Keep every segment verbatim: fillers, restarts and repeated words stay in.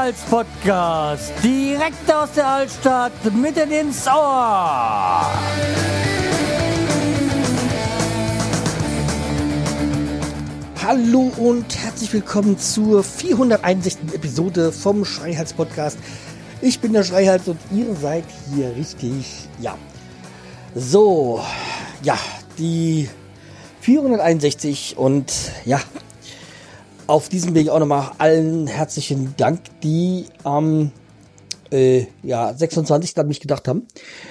Schreihals-Podcast, direkt aus der Altstadt, mitten ins Ohr. Hallo und herzlich willkommen zur vierhunderteinundsechzigsten Episode vom Schreihals-Podcast. Ich bin der Schreihals und ihr seid hier richtig, ja. So, ja, die vierhunderteinundsechzig und ja, auf diesem Weg auch nochmal allen herzlichen Dank, die am äh, ja, sechsundzwanzigsten an mich gedacht haben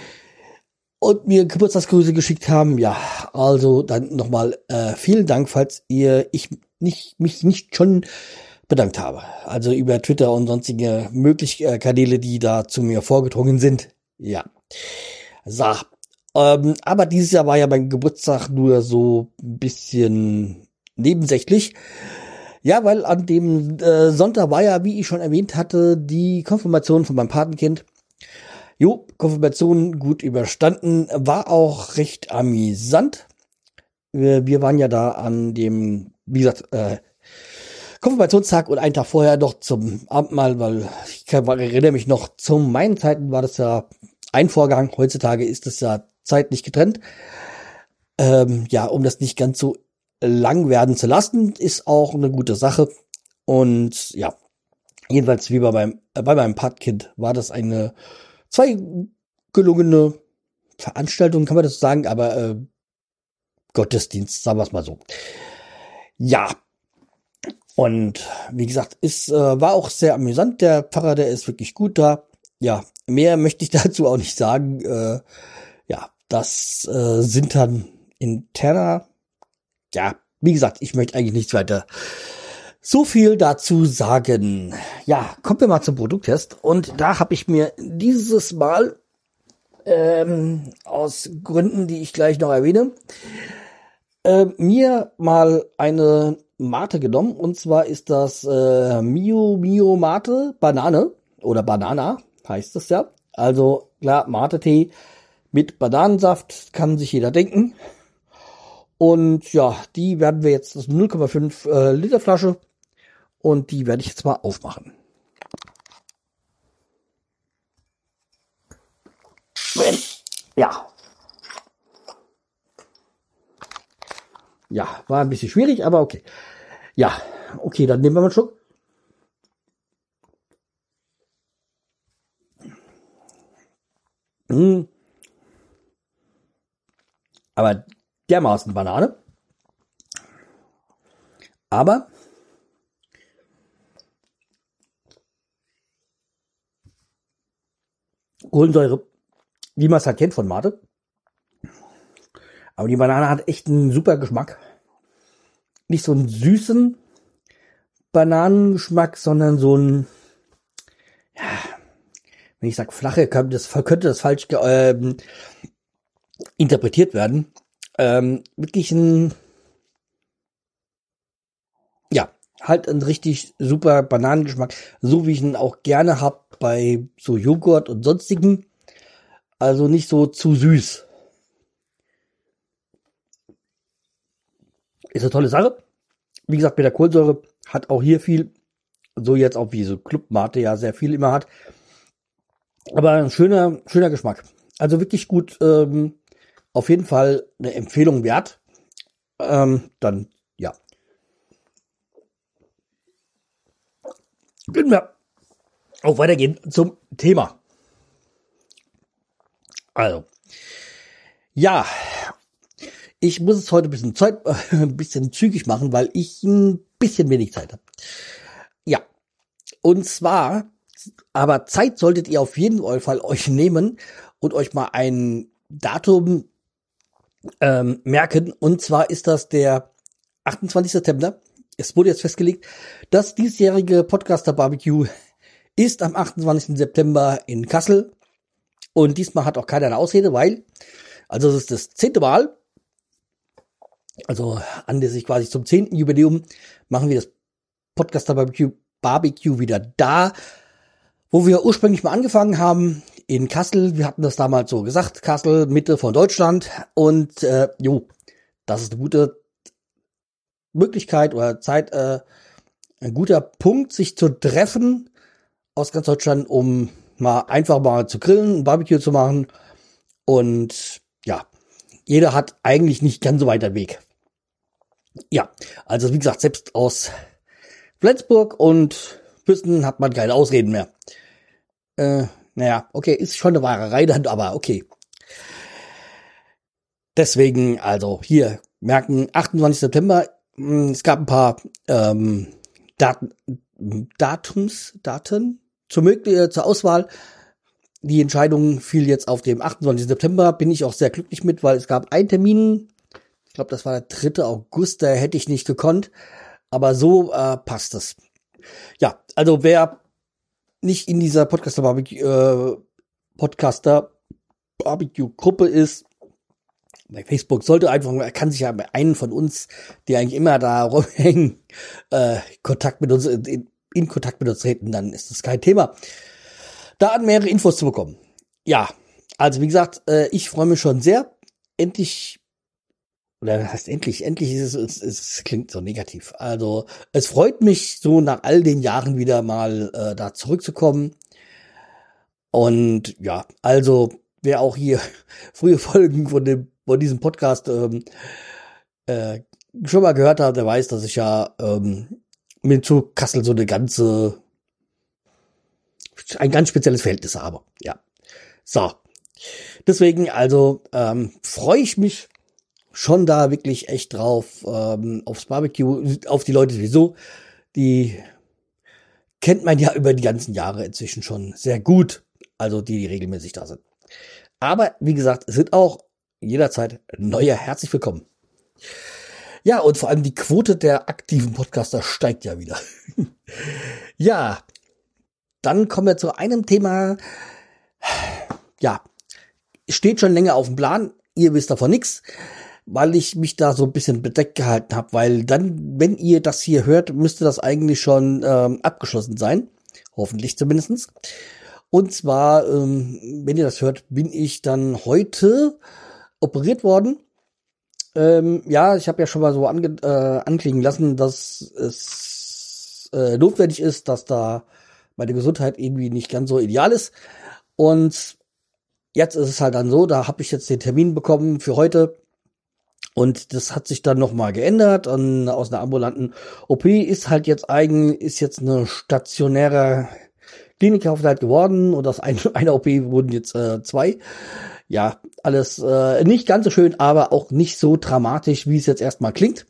und mir Geburtstagsgrüße geschickt haben. Ja, also dann nochmal äh, vielen Dank, falls ihr ich nicht mich nicht schon bedankt habe. Also über Twitter und sonstige mögliche äh, Kanäle, die da zu mir vorgedrungen sind. Ja, so. Ähm, aber dieses Jahr war ja mein Geburtstag nur so ein bisschen nebensächlich. Ja, weil an dem äh, Sonntag war ja, wie ich schon erwähnt hatte, die Konfirmation von meinem Patenkind. Jo, Konfirmation gut überstanden, war auch recht amüsant. Wir, wir waren ja da an dem, wie gesagt, äh, Konfirmationstag und einen Tag vorher noch zum Abendmahl, weil ich kann, erinnere mich noch, zu meinen Zeiten war das ja ein Vorgang. Heutzutage ist das ja zeitlich getrennt. Ähm, ja, um das nicht ganz so lang werden zu lassen, ist auch eine gute Sache. Und ja, jedenfalls wie bei meinem, äh, bei meinem Patenkind war das eine zwei gelungene Veranstaltung, kann man das sagen, aber äh, Gottesdienst, sagen wir es mal so. Ja, und wie gesagt, ist äh, war auch sehr amüsant. Der Pfarrer, der ist wirklich gut da. Ja, mehr möchte ich dazu auch nicht sagen. Äh, ja, das äh, sind dann interner. Ja, wie gesagt, ich möchte eigentlich nichts weiter so viel dazu sagen. Ja, kommen wir mal zum Produkttest. Und da habe ich mir dieses Mal, ähm, aus Gründen, die ich gleich noch erwähne, äh, mir mal eine Mate genommen. Und zwar ist das äh, Mio Mio Mate Banane oder Banana, heißt es ja. Also klar, Mate-Tee mit Bananensaft, kann sich jeder denken. Und ja, die werden wir jetzt, das ist null Komma fünf äh, Liter Flasche und die werde ich jetzt mal aufmachen. Ja. Ja, war ein bisschen schwierig, aber okay. Ja, okay, dann nehmen wir mal einen Schluck. Hm. Aber dermaßen Banane. Aber Kohlensäure, wie man es halt kennt von Mate. Aber die Banane hat echt einen super Geschmack. Nicht so einen süßen Bananengeschmack, sondern so ein, ja, wenn ich sage flache, könnte das, könnte das falsch äh, interpretiert werden. Ähm, wirklich ein, ja, halt ein richtig super Bananengeschmack, so wie ich ihn auch gerne hab bei so Joghurt und sonstigen. Also nicht so zu süß. Ist eine tolle Sache. Wie gesagt, mit der Kohlensäure hat auch hier viel, so jetzt auch wie so Club Mate ja sehr viel immer hat. Aber ein schöner, schöner Geschmack. Also wirklich gut, ähm, auf jeden Fall eine Empfehlung wert. Ähm, dann, ja. Können wir auch weitergehen zum Thema. Also, ja, ich muss es heute ein bisschen Zeit, ein bisschen zügig machen, weil ich ein bisschen wenig Zeit habe. Ja, und zwar, aber Zeit solltet ihr auf jeden Fall euch nehmen und euch mal ein Datum ähm, merken. Und zwar ist das der achtundzwanzigste September. Es wurde jetzt festgelegt, das diesjährige Podcaster Barbecue ist am achtundzwanzigsten September in Kassel. Und diesmal hat auch keiner eine Ausrede, weil, also es ist das zehnte Mal, also anlässlich quasi zum zehnten Jubiläum, machen wir das Podcaster Barbecue, Barbecue wieder da, wo wir ursprünglich mal angefangen haben, in Kassel. Wir hatten das damals so gesagt, Kassel, Mitte von Deutschland. Und äh, jo, das ist eine gute Möglichkeit oder Zeit, äh, ein guter Punkt, sich zu treffen aus ganz Deutschland, um mal einfach mal zu grillen, ein Barbecue zu machen. Und ja, jeder hat eigentlich nicht ganz so weiter Weg. Ja, also wie gesagt, selbst aus Flensburg und Füssen hat man keine Ausreden mehr. Äh, naja, okay, ist schon eine Wahrerei dann, aber okay. Deswegen, also hier merken, achtundzwanzigsten September, mh, es gab ein paar ähm, Daten, Datums, Daten zur, äh, zur Auswahl. Die Entscheidung fiel jetzt auf dem achtundzwanzigsten September, bin ich auch sehr glücklich mit, weil es gab einen Termin, ich glaube, das war der dritte August, da hätte ich nicht gekonnt, aber so äh, passt es. Ja, also wer nicht in dieser Podcaster Barbecue, äh, Podcaster Barbecue Gruppe ist, bei Facebook sollte einfach, er kann sich ja bei einem von uns, die eigentlich immer da rumhängen, äh, Kontakt mit uns, in, in Kontakt mit uns treten, dann ist das kein Thema. Da an mehrere Infos zu bekommen. Ja, also wie gesagt, äh, ich freue mich schon sehr. Endlich, oder heißt endlich, endlich ist es, es, es klingt so negativ. Also es freut mich, so nach all den Jahren wieder mal äh, da zurückzukommen. Und ja, also wer auch hier frühe Folgen von dem von diesem Podcast ähm, äh, schon mal gehört hat, der weiß, dass ich ja ähm, mit zu Kassel so eine ganze ein ganz spezielles Verhältnis habe. Ja. So. Deswegen also ähm, freue ich mich schon da wirklich echt drauf, ähm, aufs Barbecue, auf die Leute sowieso. Die kennt man ja über die ganzen Jahre inzwischen schon sehr gut. Also die, die regelmäßig da sind. Aber wie gesagt, es sind auch jederzeit neue herzlich willkommen. Ja, und vor allem die Quote der aktiven Podcaster steigt ja wieder. Ja, dann kommen wir zu einem Thema. Ja, steht schon länger auf dem Plan. Ihr wisst davon nichts, weil ich mich da so ein bisschen bedeckt gehalten habe, weil dann, wenn ihr das hier hört, müsste das eigentlich schon ähm, abgeschlossen sein. Hoffentlich zumindestens. Und zwar, ähm, wenn ihr das hört, bin ich dann heute operiert worden. Ähm, ja, ich habe ja schon mal so ange äh, anklingen lassen, dass es äh, notwendig ist, dass da meine Gesundheit irgendwie nicht ganz so ideal ist. Und jetzt ist es halt dann so, da habe ich jetzt den Termin bekommen für heute. Und das hat sich dann nochmal geändert. Und aus einer ambulanten O P ist halt jetzt eigentlich, ist jetzt eine stationäre Klinikaufenthalt geworden. Und aus ein, einer O P wurden jetzt äh, zwei. Ja, alles äh, nicht ganz so schön, aber auch nicht so dramatisch, wie es jetzt erstmal klingt.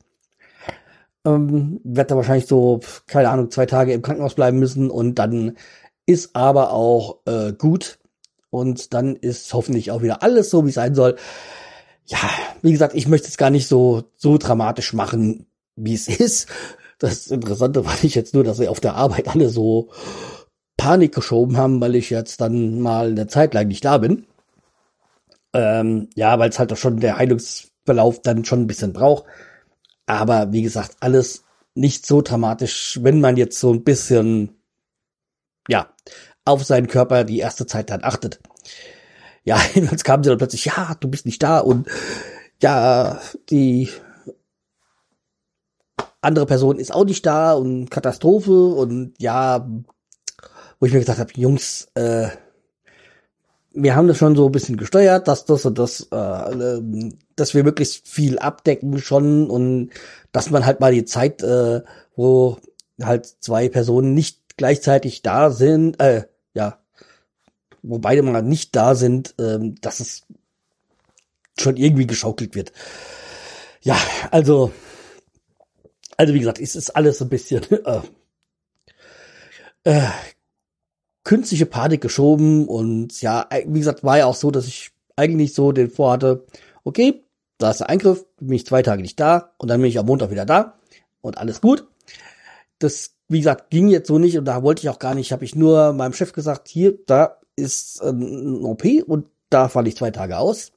Ähm, werd da wahrscheinlich so, keine Ahnung, zwei Tage im Krankenhaus bleiben müssen und dann ist aber auch äh, gut und dann ist hoffentlich auch wieder alles so, wie es sein soll. Ja, wie gesagt, ich möchte es gar nicht so so dramatisch machen, wie es ist. Das Interessante fand ich jetzt nur, dass sie auf der Arbeit alle so Panik geschoben haben, weil ich jetzt dann mal eine Zeit lang nicht da bin. Ähm, ja, weil es halt auch schon der Heilungsverlauf dann schon ein bisschen braucht. Aber wie gesagt, alles nicht so dramatisch, wenn man jetzt so ein bisschen, ja, auf seinen Körper die erste Zeit dann achtet. Ja, jetzt kamen sie dann plötzlich, ja, du bist nicht da und ja, die andere Person ist auch nicht da und Katastrophe und ja, wo ich mir gesagt habe, Jungs, äh, wir haben das schon so ein bisschen gesteuert, dass das und das, äh, dass wir möglichst viel abdecken schon und dass man halt mal die Zeit, äh, wo halt zwei Personen nicht gleichzeitig da sind, äh, ja, wo beide mal nicht da sind, äh, dass es schon irgendwie geschaukelt wird. Ja, also, also wie gesagt, es ist alles ein bisschen äh, äh, künstliche Panik geschoben und ja, wie gesagt, war ja auch so, dass ich eigentlich so den vorhatte, okay, da ist der Eingriff, bin ich zwei Tage nicht da und dann bin ich am Montag wieder da und alles gut. Das, wie gesagt, ging jetzt so nicht und da wollte ich auch gar nicht, habe ich nur meinem Chef gesagt, hier, da ist ein O P und da falle ich zwei Tage aus.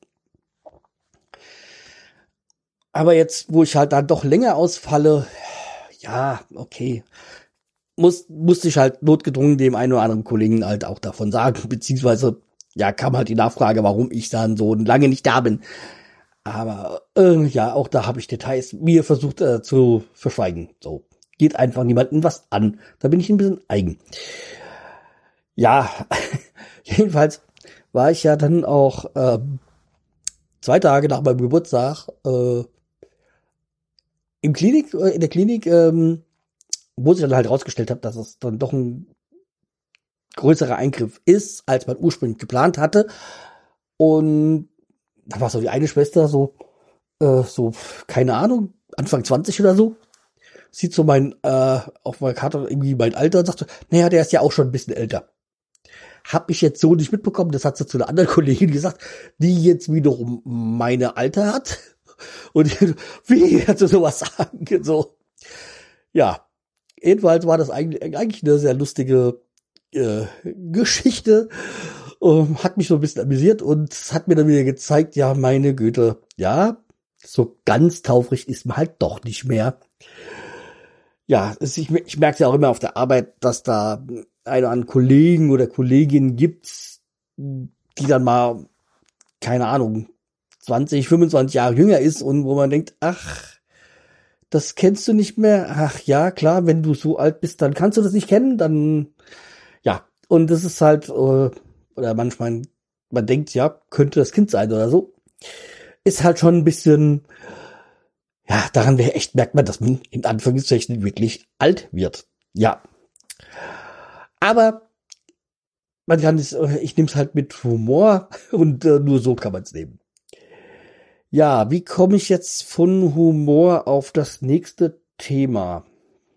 Aber jetzt, wo ich halt dann doch länger ausfalle, ja, okay, muss, musste ich halt notgedrungen dem einen oder anderen Kollegen halt auch davon sagen, beziehungsweise, ja, kam halt die Nachfrage, warum ich dann so lange nicht da bin. Aber, äh, ja, auch da habe ich Details mir versucht äh, zu verschweigen. So, geht einfach niemandem was an. Da bin ich ein bisschen eigen. Ja, jedenfalls war ich ja dann auch äh, zwei Tage nach meinem Geburtstag äh, im Klinik, äh, in der Klinik, ähm, wo sich dann halt rausgestellt hat, dass es dann doch ein größerer Eingriff ist, als man ursprünglich geplant hatte. Und da war so die eine Schwester, so, äh, so, keine Ahnung, Anfang zwanzig oder so, sieht so mein, äh, auf meiner Karte irgendwie mein Alter und sagt so, naja, der ist ja auch schon ein bisschen älter. Hab ich jetzt so nicht mitbekommen, das hat sie zu einer anderen Kollegin gesagt, die jetzt wiederum meine Alter hat. Und wie kannst du sowas sagen? So, ja, jedenfalls war das eigentlich, eigentlich eine sehr lustige äh, Geschichte. Um, hat mich so ein bisschen amüsiert und hat mir dann wieder gezeigt, ja, meine Güte, ja, so ganz taufrig ist man halt doch nicht mehr. Ja, es, ich, ich merke ja auch immer auf der Arbeit, dass da eine an Kollegen oder Kolleginnen gibt, die dann mal, keine Ahnung, zwanzig, fünfundzwanzig Jahre jünger ist und wo man denkt, ach, das kennst du nicht mehr. Ach ja, klar, wenn du so alt bist, dann kannst du das nicht kennen, dann, ja, und das ist halt, äh, oder manchmal, man denkt, ja, könnte das Kind sein oder so, ist halt schon ein bisschen, ja, daran echt merkt man, dass man in Anführungszeichen wirklich alt wird. Ja. Aber man kann es, ich nehme es halt mit Humor und äh, nur so kann man es nehmen. Ja, wie komme ich jetzt von Humor auf das nächste Thema?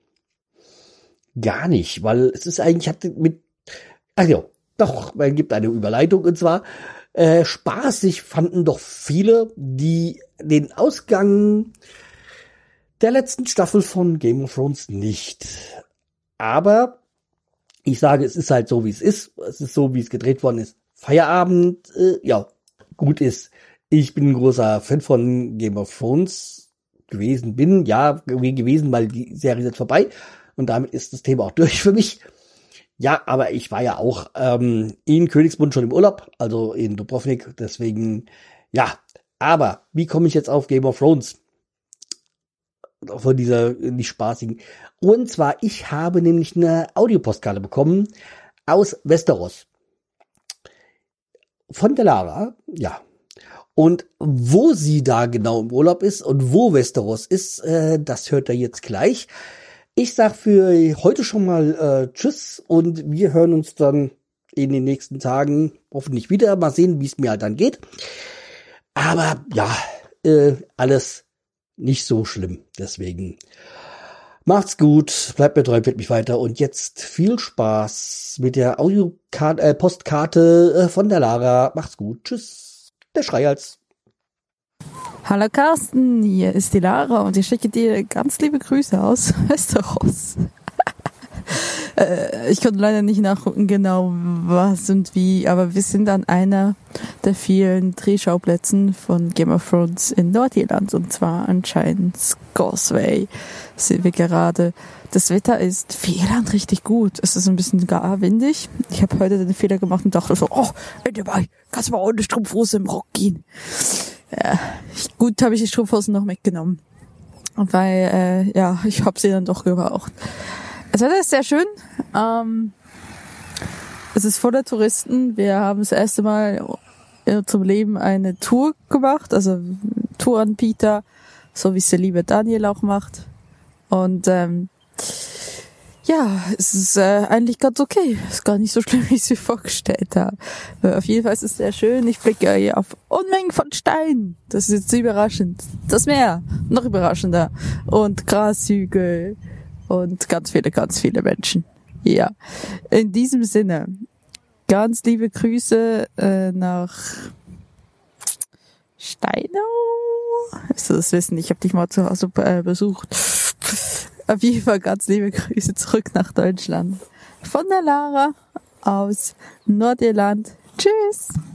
Gar nicht, weil es ist eigentlich, hatte mit, ach ja, doch, man gibt eine Überleitung und zwar, äh, spaßig fanden doch viele, die den Ausgang der letzten Staffel von Game of Thrones nicht. Aber ich sage, es ist halt so, wie es ist. Es ist so, wie es gedreht worden ist. Feierabend, äh, ja, gut ist. Ich bin ein großer Fan von Game of Thrones gewesen, bin, ja, gewesen, weil die Serie ist jetzt vorbei. Und damit ist das Thema auch durch für mich. Ja, aber ich war ja auch ähm, in Königsmund schon im Urlaub, also in Dubrovnik, deswegen, ja. Aber wie komme ich jetzt auf Game of Thrones? Von dieser nicht spaßigen. Und zwar, ich habe nämlich eine Audiopostkarte bekommen aus Westeros. Von der Lara, ja. Und wo sie da genau im Urlaub ist und wo Westeros ist, äh, das hört ihr jetzt gleich. Ich sag für heute schon mal äh, tschüss und wir hören uns dann in den nächsten Tagen hoffentlich wieder. Mal sehen, wie es mir halt dann geht. Aber ja, äh, alles nicht so schlimm. Deswegen macht's gut, bleibt mir treu, empfehlt mich weiter und jetzt viel Spaß mit der Audio-Postkarte äh, von der Lara. Macht's gut, tschüss, der Schreihals. Hallo Carsten, hier ist die Lara und ich schicke dir ganz liebe Grüße aus Westeros. äh, ich konnte leider nicht nachgucken genau was und wie, aber wir sind an einer der vielen Drehschauplätzen von Game of Thrones in Nordirland und zwar anscheinend Scoresway sind wir gerade. Das Wetter ist für Irland richtig gut. Es ist ein bisschen gar windig. Ich habe heute den Fehler gemacht und dachte so, oh, dabei, kannst du mal ohne Strumpfhose im Rock gehen. Ja, gut habe ich die Strumpfhosen noch mitgenommen, weil äh, ja, ich habe sie dann doch gebraucht. Das Wetter ist sehr schön. Ähm, es ist voller Touristen. Wir haben das erste Mal zum Leben eine Tour gemacht, also Touranbieter, so wie es der liebe Daniel auch macht. Und ähm, ja, es ist äh, eigentlich ganz okay. Ist gar nicht so schlimm, wie ich es mir vorgestellt habe. Aber auf jeden Fall ist es sehr schön. Ich blicke hier auf Unmengen von Steinen. Das ist jetzt überraschend. Das Meer, noch überraschender. Und Grashügel und ganz viele, ganz viele Menschen. Ja, in diesem Sinne, ganz liebe Grüße äh, nach Steinau. Willst du das wissen? Ich habe dich mal zu Hause äh, besucht. Auf jeden Fall ganz liebe Grüße zurück nach Deutschland. Von der Lara aus Nordirland. Tschüss!